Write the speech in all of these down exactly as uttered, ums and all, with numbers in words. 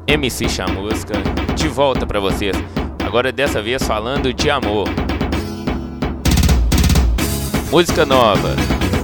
M C Chamusca, de volta pra vocês. Agora dessa vez falando de amor. Música nova.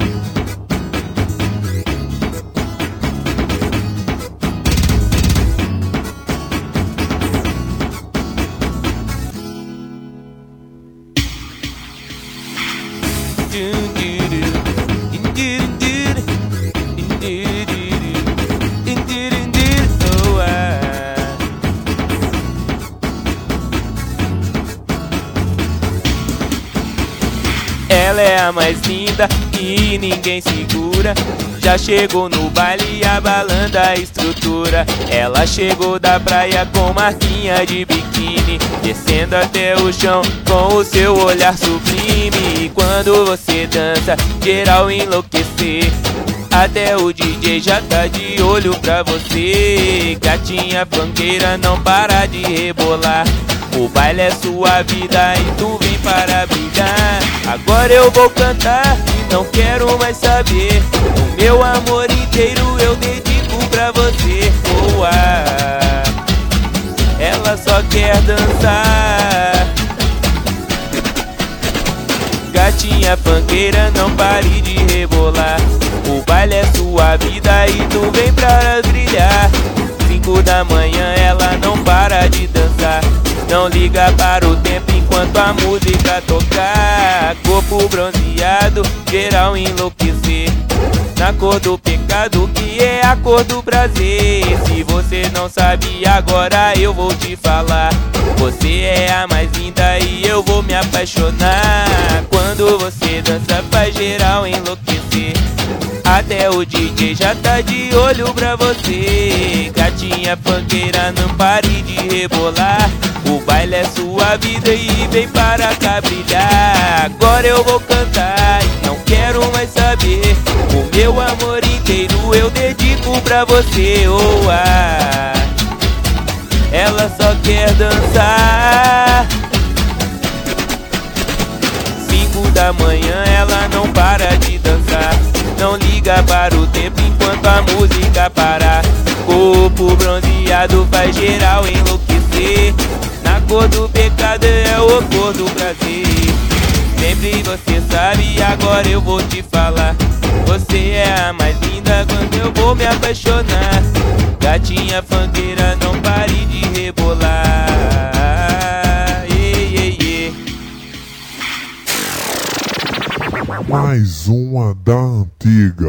Ela é a mais linda e ninguém segura. Já chegou no baile abalando a estrutura. Ela chegou da praia com marquinha de biquíni, descendo até o chão com o seu olhar sublime. E quando você dança, geral enlouquecer. Até o D J já tá de olho pra você. Gatinha funkeira, não para de rebolar. O baile é sua vida e tu vem para brilhar. Agora eu vou cantar e não quero mais saber. O meu amor inteiro eu dedico pra você. Boa, ela só quer dançar. Gatinha funkeira, não pare de rebolar. O baile é sua vida e tu vem pra brilhar. Cinco da manhã ela não para de dançar. Não liga para o tempo enquanto a música tocar. Corpo bronzeado, geral enlouquecer. Na cor do pecado que é a cor do prazer. Se você não sabe agora eu vou te falar. Você é a mais linda e eu vou me apaixonar. Quando você dança faz geral enlouquecer. Até o D J já tá de olho pra você. Gatinha funkeira, não pare de rebolar. O baile é sua vida e vem para cá brilhar. Agora eu vou cantar e não quero mais saber. O meu amor inteiro eu dedico pra você. Oh, ah, ela só quer dançar. Cinco da manhã ela não para de dançar. Não liga para o tempo enquanto a música parar. Corpo bronzeado faz geral enlouquecer. Na cor do pecado é o cor do prazer. Sempre você sabe, agora eu vou te falar. Você é a mais linda quando eu vou me apaixonar. Gatinha funkeira, não pare de rebolar. Yeah, yeah, yeah. Mais uma da antiga.